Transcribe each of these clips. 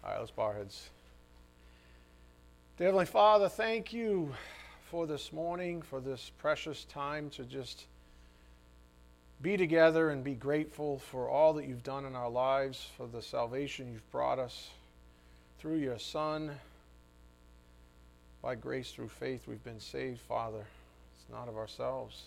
All right, let's bow our heads. Dear Heavenly Father, thank you for this morning, for this precious time to just be together and be grateful for all that you've done in our lives, for the salvation you've brought us through your Son. By grace through faith we've been saved, Father. It's not of ourselves.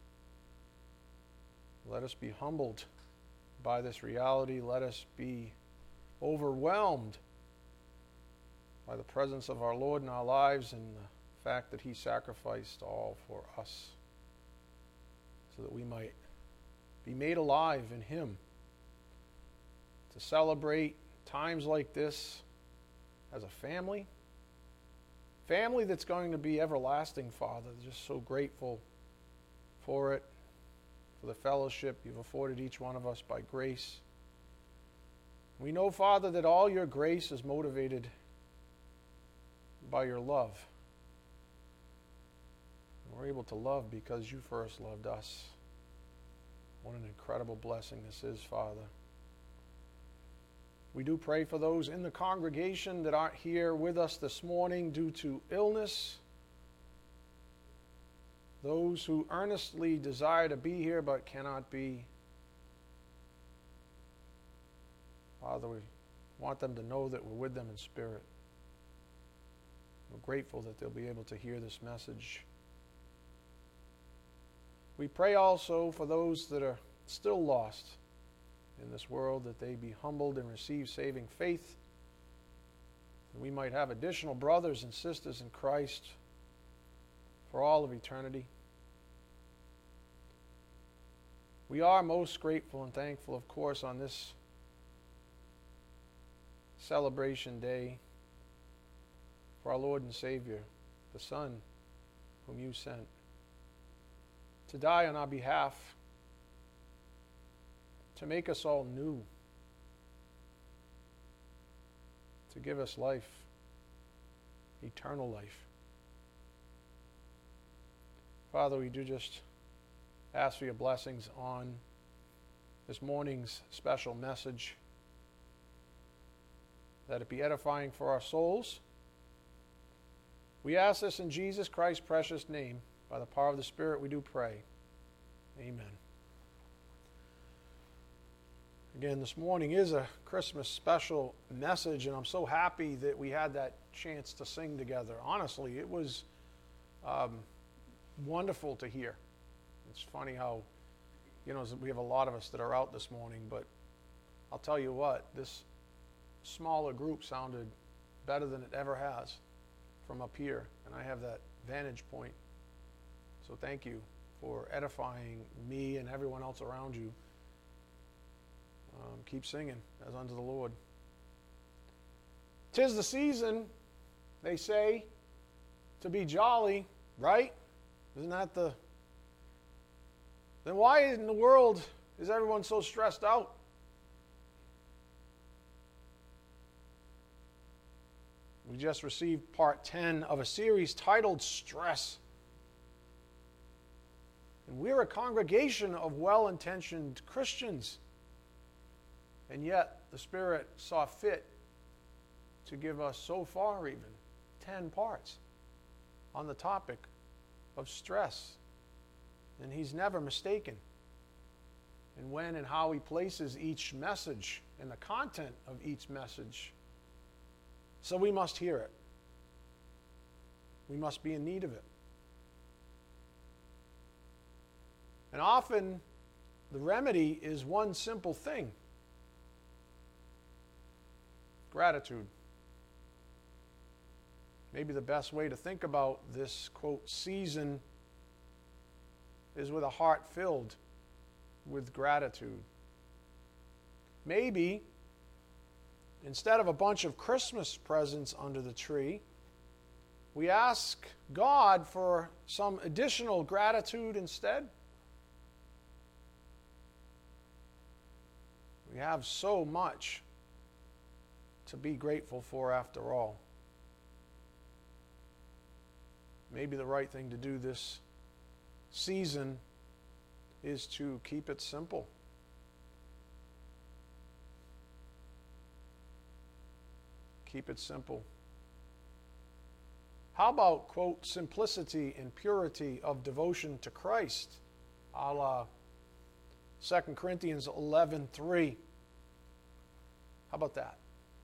Let us be humbled by this reality. Let us be overwhelmed by the presence of our Lord in our lives and the fact that He sacrificed all for us so that we might be made alive in Him to celebrate times like this as a family that's going to be everlasting, Father. Just so grateful for it, for the fellowship you've afforded each one of us by grace. We know, Father, that all your grace is motivated by your love. And we're able to love because you first loved us. What an incredible blessing this is, Father. We do pray for those in the congregation that aren't here with us this morning due to illness. Those who earnestly desire to be here but cannot be. Father, we want them to know that we're with them in spirit. We're grateful that they'll be able to hear this message. We pray also for those that are still lost in this world, that they be humbled and receive saving faith, that we might have additional brothers and sisters in Christ for all of eternity. We are most grateful and thankful, of course, on this celebration day for our Lord and Savior, the Son whom you sent to die on our behalf, to make us all new, to give us life, eternal life. Father, we do just ask for your blessings on this morning's special message, that it be edifying for our souls. We ask this in Jesus Christ's precious name. By the power of the Spirit we do pray. Amen. Again, this morning is a Christmas special message, and I'm so happy that we had that chance to sing together. Honestly, it was wonderful to hear. It's funny how, we have a lot of us that are out this morning, but I'll tell you what, this smaller group sounded better than it ever has from up here, and I have that vantage point. So thank you for edifying me and everyone else around you. Keep singing as unto the Lord. 'Tis the season, they say, to be jolly, right? Isn't that the... Then why in the world is everyone so stressed out? We just received part 10 of a series titled Stress. And we're a congregation of well-intentioned Christians. And yet, the Spirit saw fit to give us so far even 10 parts on the topic of stress. And He's never mistaken in when and how He places each message and the content of each message. So we must hear it. We must be in need of it. And often, the remedy is one simple thing: gratitude. Maybe the best way to think about this, quote, season is with a heart filled with gratitude. Maybe, instead of a bunch of Christmas presents under the tree, we ask God for some additional gratitude instead. We have so much to be grateful for after all. Maybe the right thing to do this season is to keep it simple. Keep it simple. How about, quote, simplicity and purity of devotion to Christ, a la 2 Corinthians 11:3? How about that?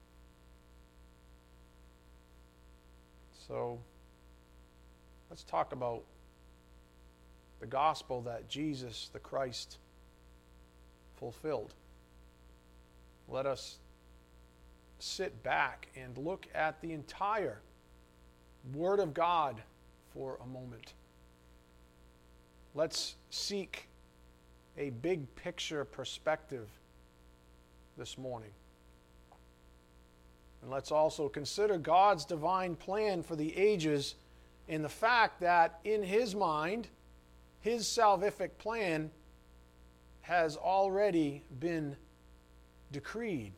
So, let's talk about the gospel that Jesus, the Christ, fulfilled. Let us sit back and look at the entire Word of God for a moment. Let's seek a big picture perspective this morning. And let's also consider God's divine plan for the ages in the fact that in His mind, His salvific plan has already been decreed.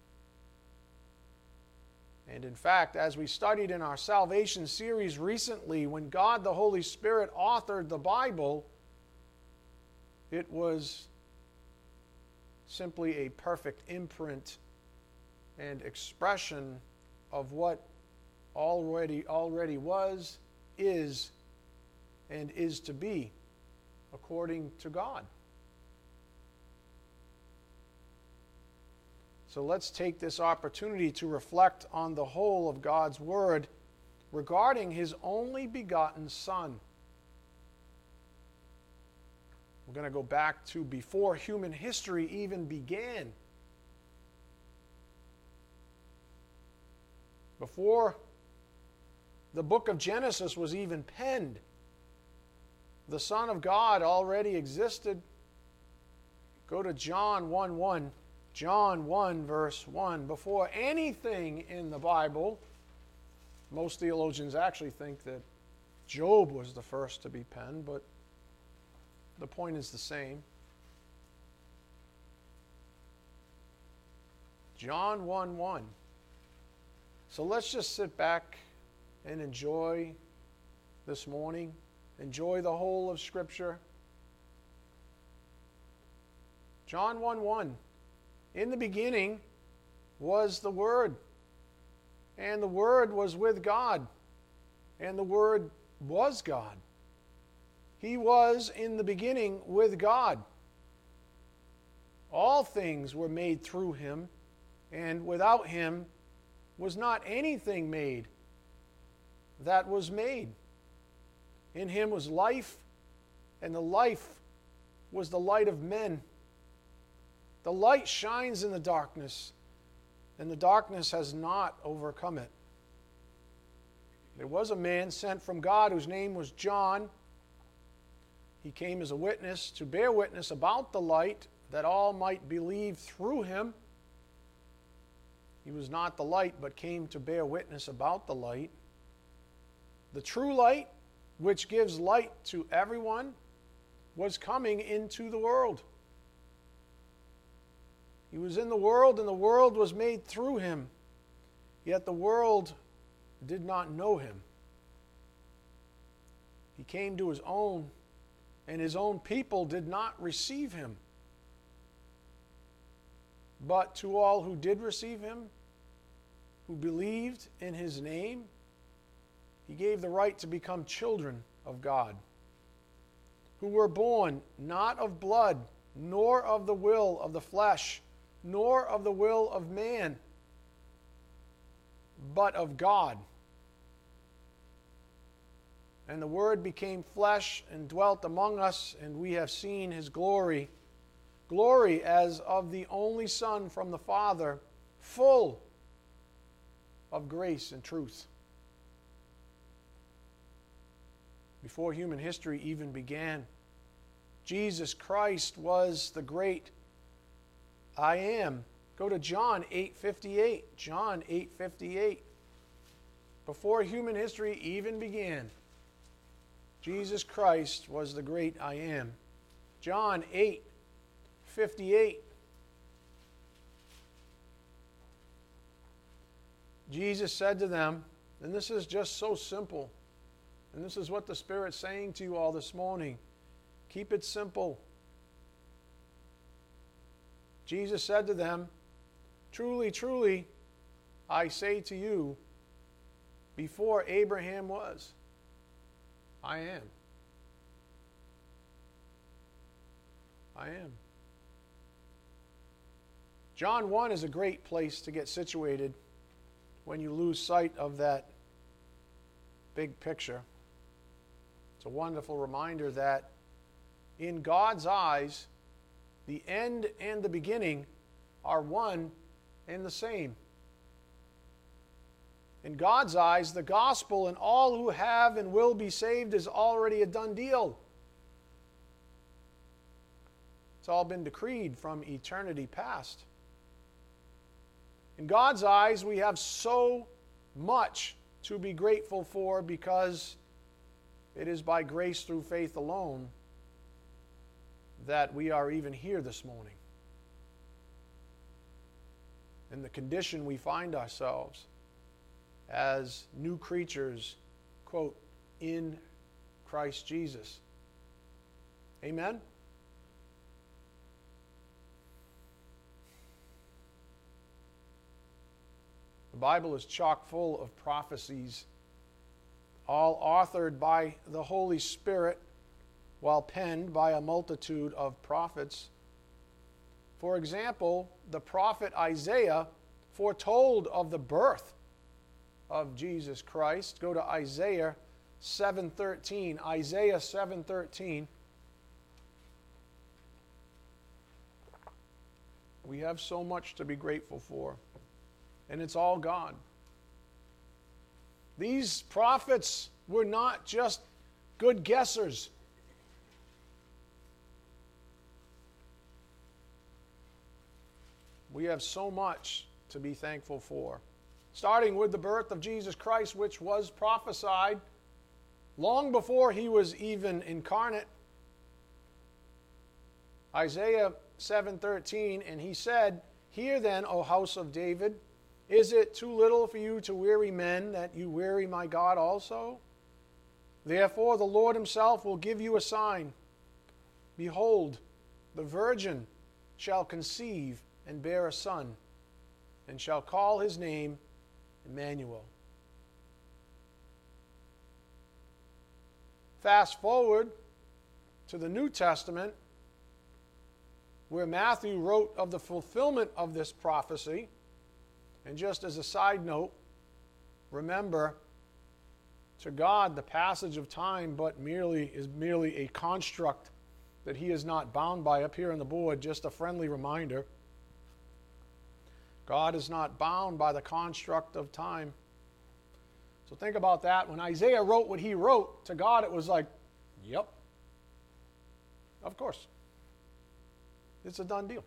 And in fact, as we studied in our salvation series recently, when God the Holy Spirit authored the Bible, it was simply a perfect imprint and expression of what already was, is, and is to be, according to God. So let's take this opportunity to reflect on the whole of God's Word regarding His only begotten Son. We're going to go back to before human history even began. Before the book of Genesis was even penned, the Son of God already existed. Go to John 1:1. John 1, verse 1. Before anything in the Bible, most theologians actually think that Job was the first to be penned, but the point is the same. John 1:1. So let's just sit back and enjoy this morning. Enjoy the whole of Scripture. John 1:1. In the beginning was the Word, and the Word was with God, and the Word was God. He was in the beginning with God. All things were made through Him, and without Him was not anything made that was made. In Him was life, and the life was the light of men. The light shines in the darkness, and the darkness has not overcome it. There was a man sent from God whose name was John. He came as a witness to bear witness about the light, that all might believe through him. He was not the light, but came to bear witness about the light. The true light, which gives light to everyone, was coming into the world. He was in the world, and the world was made through him, yet the world did not know him. He came to his own, and his own people did not receive him. But to all who did receive him, who believed in his name, he gave the right to become children of God, who were born not of blood, nor of the will of the flesh, nor of the will of man, but of God. And the Word became flesh and dwelt among us, and we have seen his glory, glory as of the only Son from the Father, full of grace and truth. Before human history even began, Jesus Christ was the great I am. Go to John 8:58. John 8:58. Before human history even began, Jesus Christ was the great I am. John 8:58. Jesus said to them, and this is just so simple, and this is what the Spirit's saying to you all this morning. Keep it simple. Jesus said to them, truly, truly, I say to you, before Abraham was, I am. I am. John 1 is a great place to get situated when you lose sight of that big picture. It's a wonderful reminder that in God's eyes, the end and the beginning are one and the same. In God's eyes, the gospel and all who have and will be saved is already a done deal. It's all been decreed from eternity past. In God's eyes, we have so much to be grateful for because it is by grace through faith alone that we are even here this morning. In the condition we find ourselves as new creatures, quote, in Christ Jesus. Amen? The Bible is chock full of prophecies, all authored by the Holy Spirit while penned by a multitude of prophets. For example, the prophet Isaiah foretold of the birth of Jesus Christ. Go to Isaiah 7:13. Isaiah 7:13. We have so much to be grateful for, and it's all God. These prophets were not just good guessers. We have so much to be thankful for. Starting with the birth of Jesus Christ, which was prophesied long before he was even incarnate. Isaiah 7:13, and he said, "Hear then, O house of David, is it too little for you to weary men, that you weary my God also? Therefore the Lord himself will give you a sign. Behold, the virgin shall conceive and bear a son, and shall call his name Emmanuel." Fast forward to the New Testament, where Matthew wrote of the fulfillment of this prophecy. And just as a side note, remember, to God the passage of time is merely a construct that he is not bound by. Up here on the board, just a friendly reminder. God is not bound by the construct of time. So think about that. When Isaiah wrote what he wrote, to God it was like, yep, of course. It's a done deal.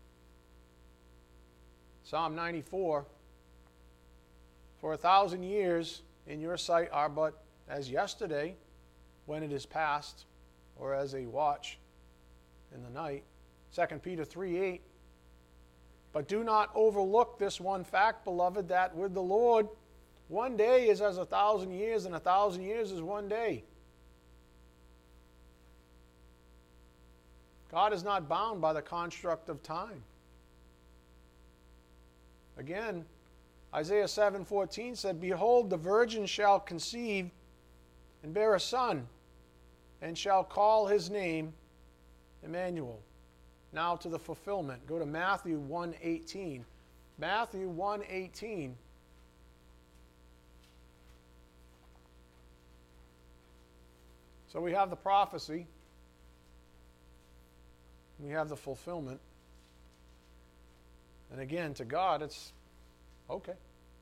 Psalm 94, "For 1,000 years in your sight are but as yesterday when it is past, or as a watch in the night." 2 Peter 3:8, "But do not overlook this one fact, beloved, that with the Lord, one day is as 1,000 years, and 1,000 years is one day." God is not bound by the construct of time. Again, Isaiah 7:14 said, "Behold, the virgin shall conceive and bear a son, and shall call his name Emmanuel." Now to the fulfillment. Go to Matthew 1:18. Matthew 1:18. So we have the prophecy. We have the fulfillment. And again, to God, it's okay.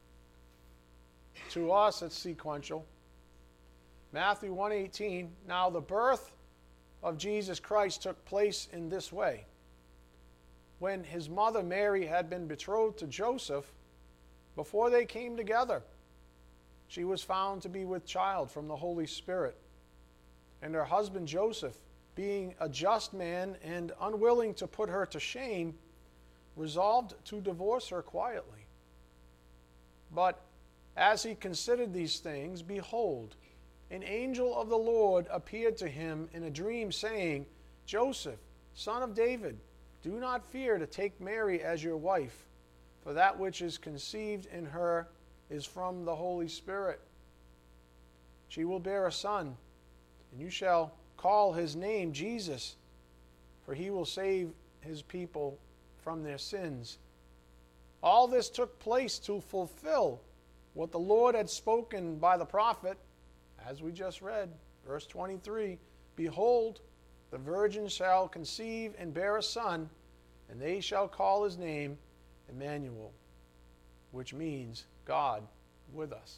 To us, it's sequential. Matthew 1:18, "Now the birth of Jesus Christ took place in this way. When his mother Mary had been betrothed to Joseph, before they came together, she was found to be with child from the Holy Spirit. And her husband Joseph, being a just man and unwilling to put her to shame, resolved to divorce her quietly. But as he considered these things, behold, an angel of the Lord appeared to him in a dream, saying, Joseph, son of David, do not fear to take Mary as your wife, For that which is conceived in her is from the Holy Spirit. She will bear a son, and you shall call his name Jesus, for he will save his people from their sins. All this took place to fulfill what the Lord had spoken by the prophet, as we just read, verse 23, Behold, the virgin shall conceive and bear a son, and they shall call his name Emmanuel, which means God with us.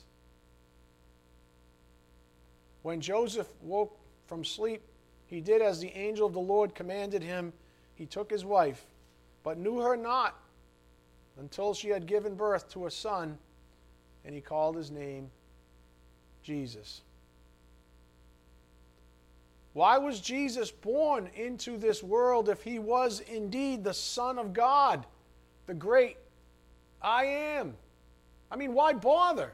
When Joseph woke from sleep, he did as the angel of the Lord commanded him. He took his wife, but knew her not until she had given birth to a son, and he called his name Jesus. Why was Jesus born into this world if he was indeed the Son of God, the great I am? I mean, why bother?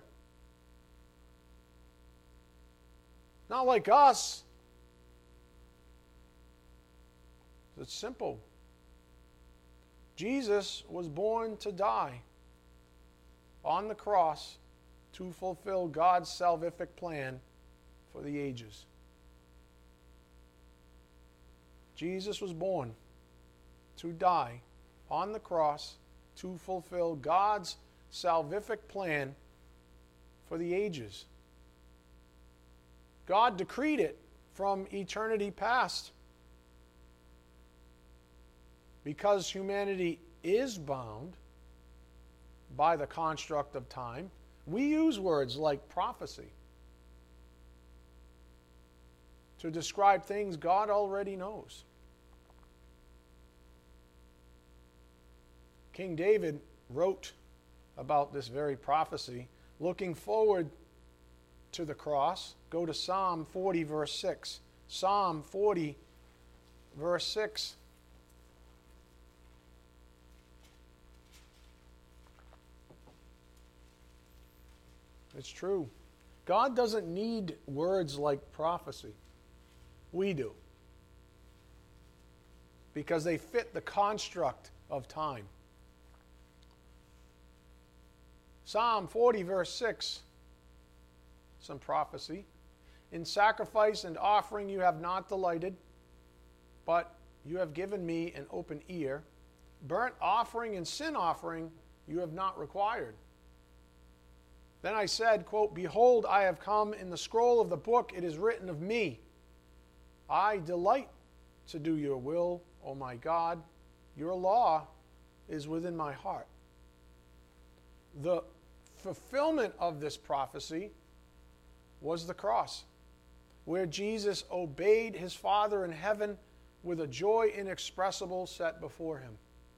Not like us. It's simple. Jesus was born to die on the cross to fulfill God's salvific plan for the ages. Jesus was born to die on the cross to fulfill God's salvific plan for the ages. God decreed it from eternity past. Because humanity is bound by the construct of time, we use words like prophecy to describe things God already knows. King David wrote about this very prophecy, looking forward to the cross. Go to Psalm 40, verse 6. Psalm 40, verse 6. It's true. God doesn't need words like prophecy. We do. Because they fit the construct of time. Psalm 40, verse 6. Some prophecy. In sacrifice and offering you have not delighted, but you have given me an open ear. Burnt offering and sin offering you have not required. Then I said, quote, Behold, I have come. In the scroll of the book it is written of me. I delight to do your will, O my God. Your law is within my heart. The fulfillment of this prophecy was the cross, where Jesus obeyed his Father in heaven with a joy inexpressible set before him.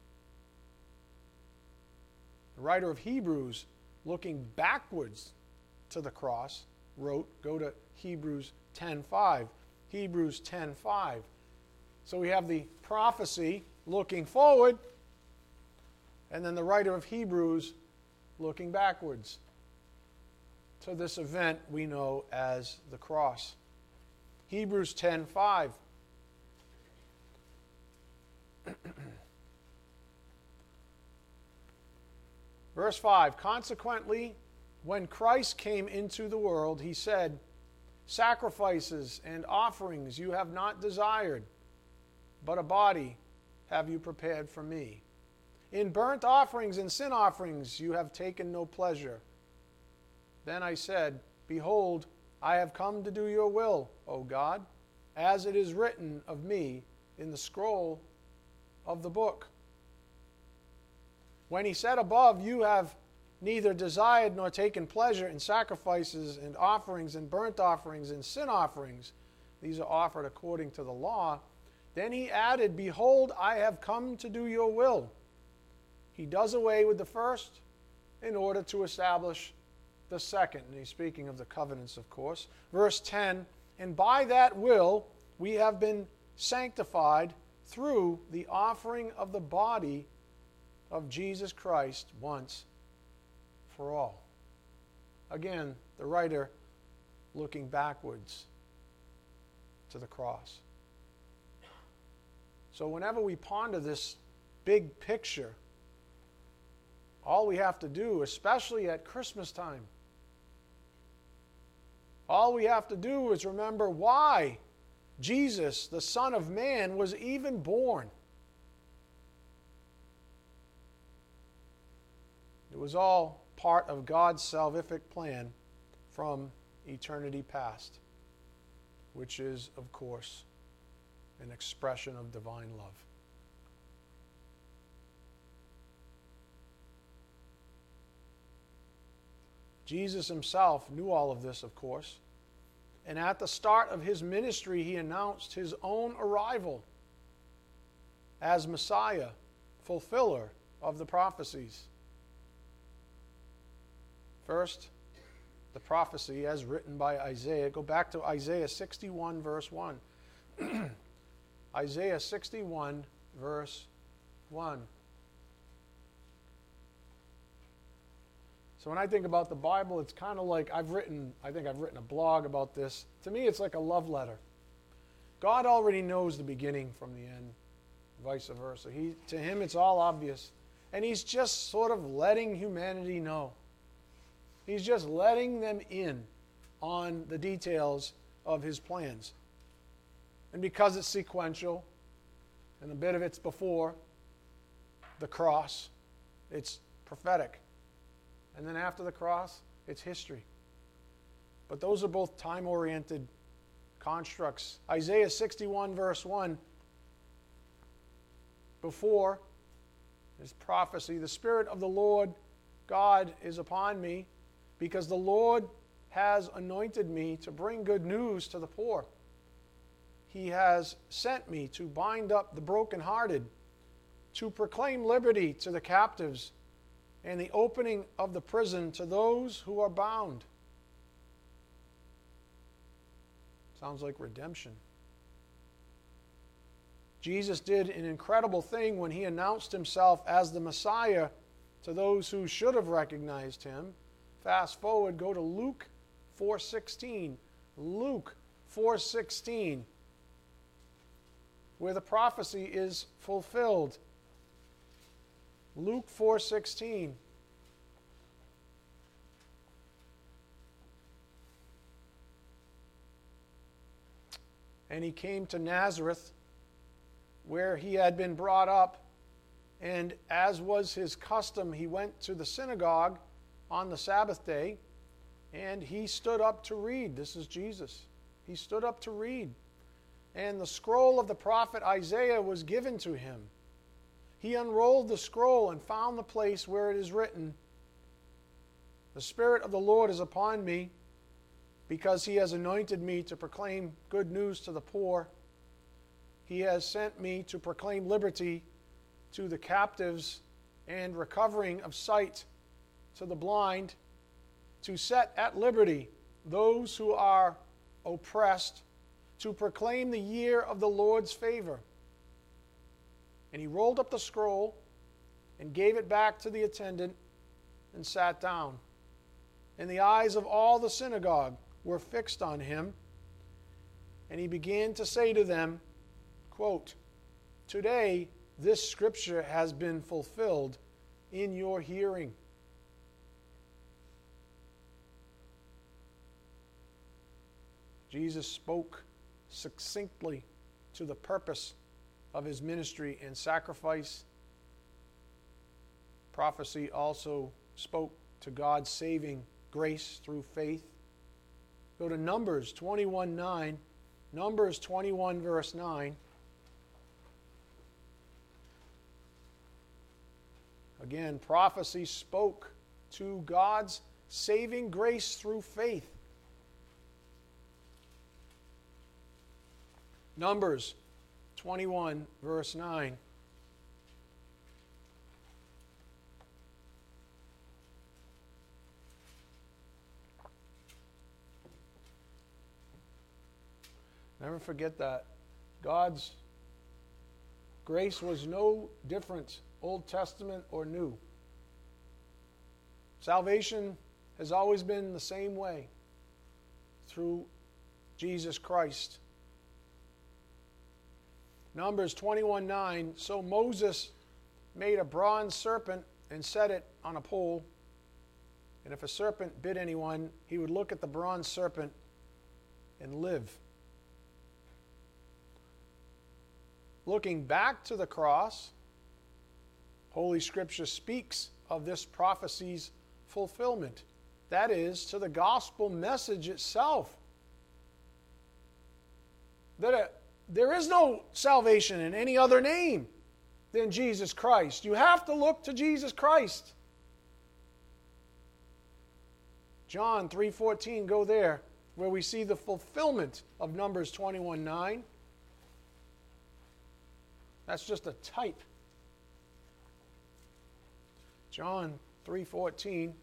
The writer of Hebrews, looking backwards to the cross, wrote, go to Hebrews 10:5. Hebrews 10:5. So we have the prophecy looking forward, and then the writer of Hebrews looking backwards to this event we know as the cross. Hebrews 10:5. Verse 5, Consequently, when Christ came into the world, he said, Sacrifices and offerings you have not desired, but a body have you prepared for me. In burnt offerings and sin offerings you have taken no pleasure. Then I said, Behold, I have come to do your will, O God, as it is written of me in the scroll of the book. When he said above, You have neither desired nor taken pleasure in sacrifices and offerings and burnt offerings and sin offerings, these are offered according to the law, then he added, Behold, I have come to do your will. He does away with the first in order to establish the second. And he's speaking of the covenants, of course. Verse 10, And by that will we have been sanctified through the offering of the body of Jesus Christ once for all. Again, the writer looking backwards to the cross. So whenever we ponder this big picture, All we have to do, especially at Christmas time, all we have to do is remember why Jesus, the Son of Man, was even born. It was all part of God's salvific plan from eternity past, which is, of course, an expression of divine love. Jesus himself knew all of this, of course, and at the start of his ministry, he announced his own arrival as Messiah, fulfiller of the prophecies. First, the prophecy as written by Isaiah. Go back to Isaiah 61, verse 1. Isaiah 61, verse 1. So when I think about the Bible, it's kind of like I think I've written a blog about this. To me, it's like a love letter. God already knows the beginning from the end, vice versa. To him, it's all obvious. And he's just sort of letting humanity know. He's just letting them in on the details of his plans. And because it's sequential, and a bit of it's before the cross, it's prophetic. And then after the cross, it's history. But those are both time-oriented constructs. Isaiah 61, verse 1, before his prophecy, the Spirit of the Lord God is upon me, because the Lord has anointed me to bring good news to the poor. He has sent me to bind up the brokenhearted, to proclaim liberty to the captives, and the opening of the prison to those who are bound. Sounds like redemption. Jesus did an incredible thing when he announced himself as the Messiah to those who should have recognized him. Fast forward, go to Luke 4:16. Luke 4:16, where the prophecy is fulfilled. Luke 4:16. And he came to Nazareth, where he had been brought up, and as was his custom, he went to the synagogue on the Sabbath day, and he stood up to read. This is Jesus. He stood up to read. And the scroll of the prophet Isaiah was given to him. He unrolled the scroll and found the place where it is written, "The Spirit of the Lord is upon me, because he has anointed me to proclaim good news to the poor. He has sent me to proclaim liberty to the captives and recovering of sight to the blind, to set at liberty those who are oppressed, to proclaim the year of the Lord's favor." And he rolled up the scroll and gave it back to the attendant and sat down. And the eyes of all the synagogue were fixed on him. And he began to say to them, quote, "Today this scripture has been fulfilled in your hearing." Jesus spoke succinctly to the purpose of his ministry and sacrifice. Prophecy also spoke to God's saving grace through faith. Go to Numbers 21:9. Numbers 21, verse 9. Again, prophecy spoke to God's saving grace through faith. Numbers 21, verse 9. Never forget that. God's grace was no different, Old Testament or New. Salvation has always been the same way, through Jesus Christ. Numbers 21:9, so Moses made a bronze serpent and set it on a pole, and if a serpent bit anyone, he would look at the bronze serpent and live. Looking back to the cross, Holy Scripture speaks of this prophecy's fulfillment. That is, to the gospel message itself. That there is no salvation in any other name than Jesus Christ. You have to look to Jesus Christ. John 3:14, go there, where we see the fulfillment of Numbers 21:9. That's just a type. John 3:14.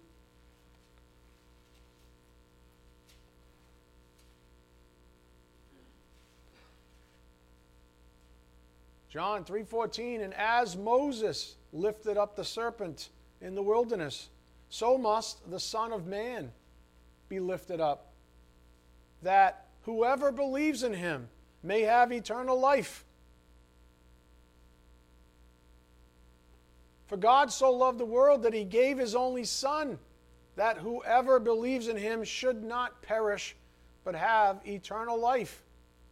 John 3:14, and as Moses lifted up the serpent in the wilderness, so must the Son of Man be lifted up, that whoever believes in him may have eternal life. For God so loved the world that he gave his only Son, that whoever believes in him should not perish, but have eternal life.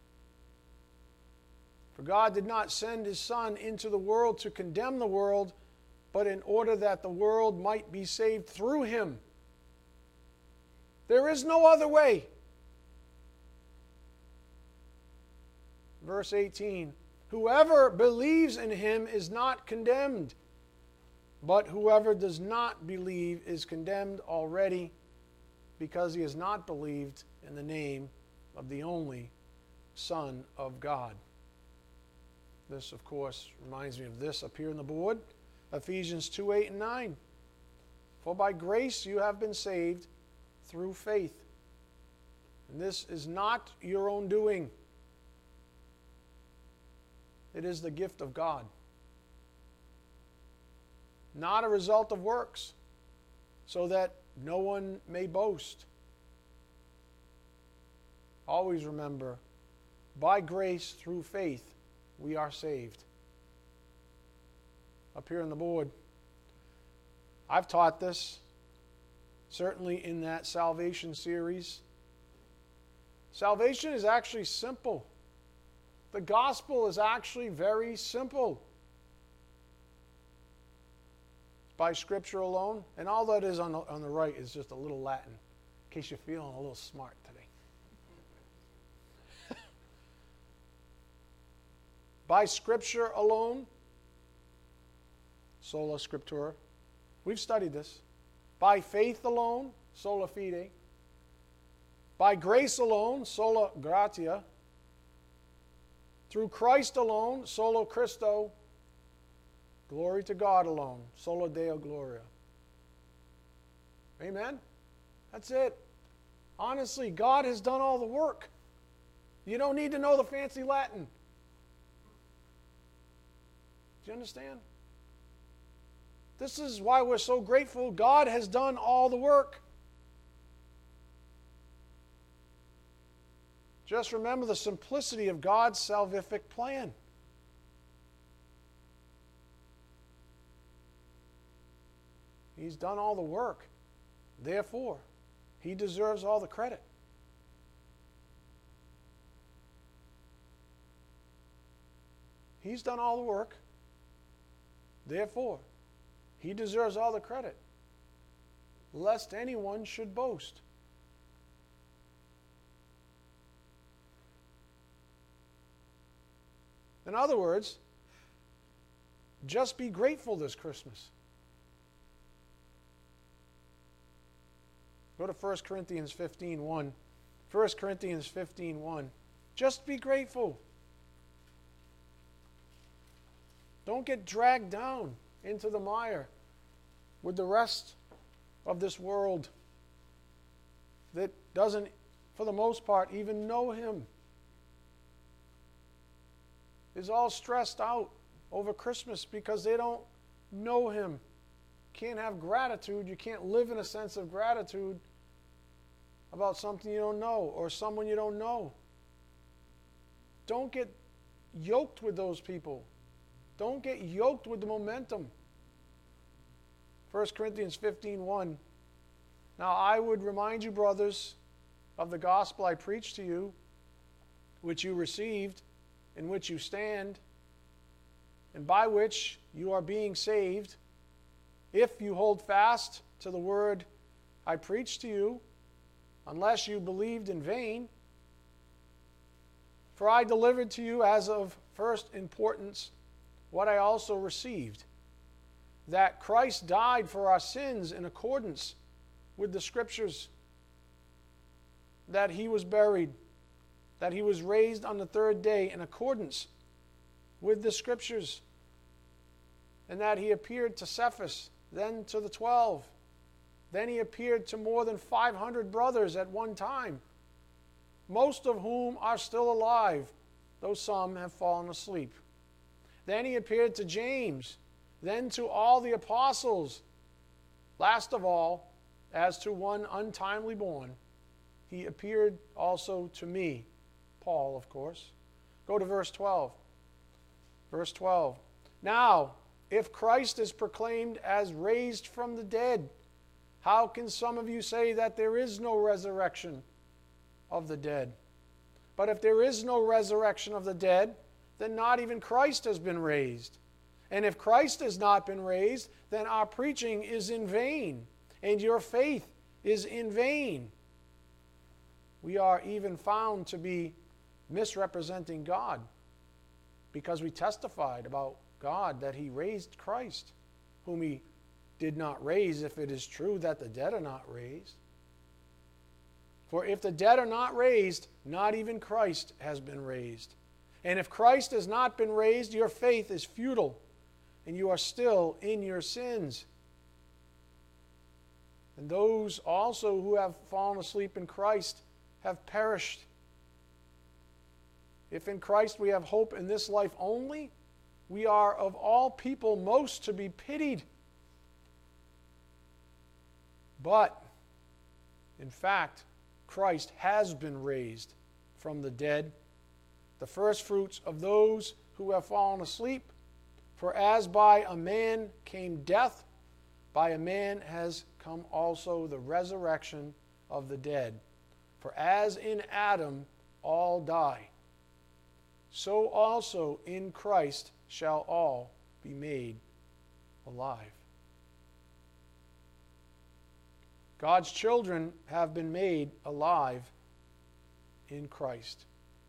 For God did not send his Son into the world to condemn the world, but in order that the world might be saved through him. There is no other way. Verse 18, whoever believes in him is not condemned, but whoever does not believe is condemned already, because he has not believed in the name of the only Son of God. This, of course, reminds me of this up here on the board, Ephesians 2:8 and 9. For by grace you have been saved through faith. And this is not your own doing. It is the gift of God, not a result of works, so that no one may boast. Always remember, by grace through faith, we are saved. Up here on the board, I've taught this, certainly in that salvation series. Salvation is actually simple. The gospel is actually very simple. By Scripture alone, and all that is on the right is just a little Latin, in case you're feeling a little smart today. By Scripture alone, sola scriptura. We've studied this. By faith alone, sola fide. By grace alone, sola gratia. Through Christ alone, solo Christo. Glory to God alone, sola Deo Gloria. Amen? That's it. Honestly, God has done all the work. You don't need to know the fancy Latin. Do you understand? This is why we're so grateful. God has done all the work. Just remember the simplicity of God's salvific plan. He's done all the work. Therefore, he deserves all the credit. He's done all the work. Therefore, he deserves all the credit, lest anyone should boast. In other words, just be grateful this Christmas. Go to 1 Corinthians 15:1. 1 Corinthians 15:1. Just be grateful. Don't get dragged down into the mire with the rest of this world that doesn't, for the most part, even know him. Is all stressed out over Christmas because they don't know him. Can't have gratitude. You can't live in a sense of gratitude about something you don't know or someone you don't know. Don't get yoked with those people. Don't get yoked with the momentum. 1 Corinthians 15:1. Now I would remind you, brothers, of the gospel I preached to you, which you received, in which you stand, and by which you are being saved, if you hold fast to the word I preached to you, unless you believed in vain. For I delivered to you as of first importance what I also received, that Christ died for our sins in accordance with the Scriptures, that he was buried, that he was raised on the third day in accordance with the Scriptures, and that he appeared to Cephas, then to the 12. Then he appeared to more than 500 brothers at one time, most of whom are still alive, though some have fallen asleep. Then he appeared to James, then to all the apostles. Last of all, as to one untimely born, he appeared also to me, Paul, of course. Go to verse 12. Verse 12. Now, if Christ is proclaimed as raised from the dead, how can some of you say that there is no resurrection of the dead? But if there is no resurrection of the dead, then not even Christ has been raised. And if Christ has not been raised, then our preaching is in vain, and your faith is in vain. We are even found to be misrepresenting God, because we testified about God that he raised Christ, whom he did not raise, if it is true that the dead are not raised. For if the dead are not raised, not even Christ has been raised. And if Christ has not been raised, your faith is futile, and you are still in your sins. And those also who have fallen asleep in Christ have perished. If in Christ we have hope in this life only, we are of all people most to be pitied. But, in fact, Christ has been raised from the dead, the firstfruits of those who have fallen asleep. For as by a man came death, by a man has come also the resurrection of the dead. For as in Adam all die, so also in Christ shall all be made alive. God's children have been made alive in Christ.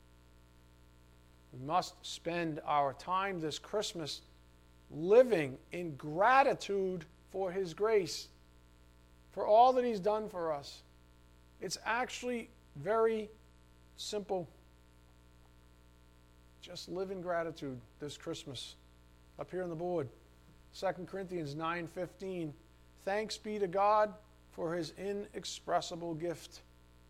We must spend our time this Christmas living in gratitude for his grace, for all that he's done for us. It's actually very simple. Just live in gratitude this Christmas. Up here on the board, 2 Corinthians 9:15. Thanks be to God for his inexpressible gift.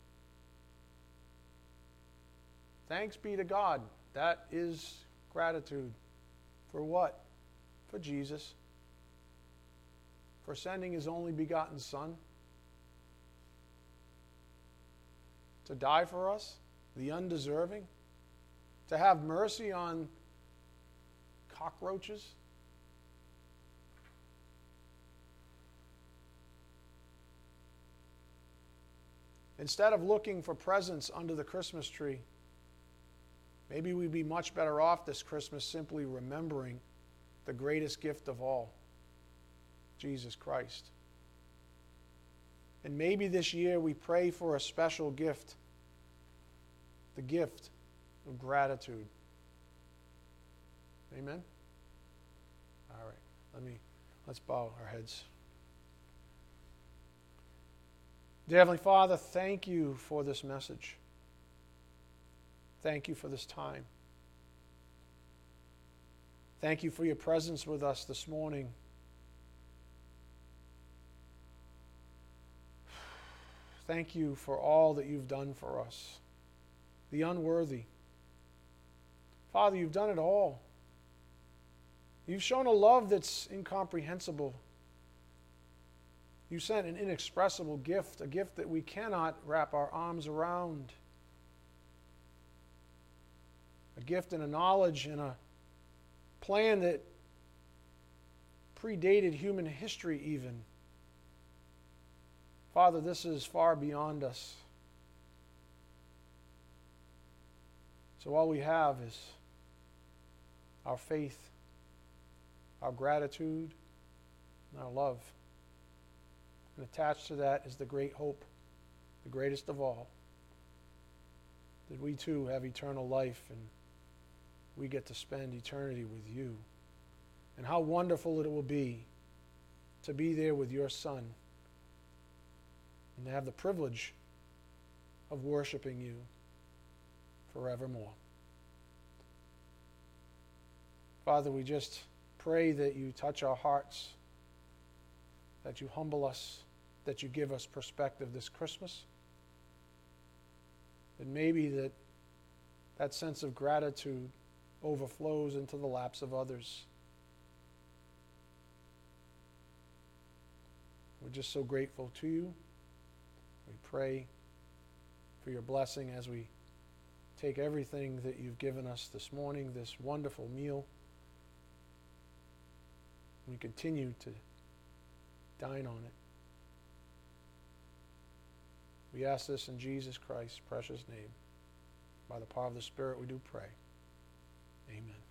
Thanks be to God. That is gratitude. For what? For Jesus. For sending his only begotten Son to die for us, the undeserving, to have mercy on cockroaches. Instead of looking for presents under the Christmas tree, maybe we'd be much better off this Christmas simply remembering the greatest gift of all, Jesus Christ. And maybe this year we pray for a special gift, the gift of gratitude. Amen? All right, let's bow our heads. Dear Heavenly Father, thank you for this message. Thank you for this time. Thank you for your presence with us this morning. Thank you for all that you've done for us, the unworthy. Father, you've done it all. You've shown a love that's incomprehensible. You sent an inexpressible gift, a gift that we cannot wrap our arms around. A gift and a knowledge and a plan that predated human history even. Father, this is far beyond us. So all we have is our faith, our gratitude, and our love. And attached to that is the great hope, the greatest of all, that we too have eternal life and we get to spend eternity with you. And how wonderful it will be to be there with your Son and to have the privilege of worshiping you forevermore. Father, we just pray that you touch our hearts, that you humble us, that you give us perspective this Christmas, that maybe that sense of gratitude overflows into the laps of others. We're just so grateful to you. We pray for your blessing as we take everything that you've given us this morning, this wonderful meal. We continue to dine on it. We ask this in Jesus Christ's precious name. By the power of the Spirit we do pray. Amen.